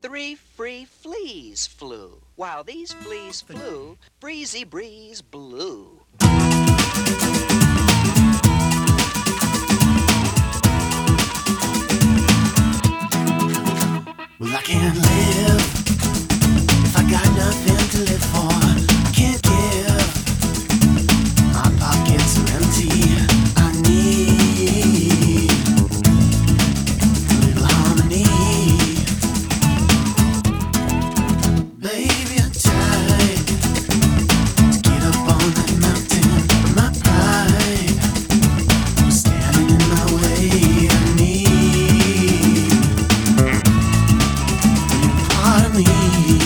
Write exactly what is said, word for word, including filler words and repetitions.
Three free fleas flew. While these fleas flew, breezy breeze blew. Well, I can't live if I got nothing to live for. I can't give. My pockets are empty. I need a little harmony. Baby, I tried to get up on that mountain, but my pride was standing in my way. I need part of me.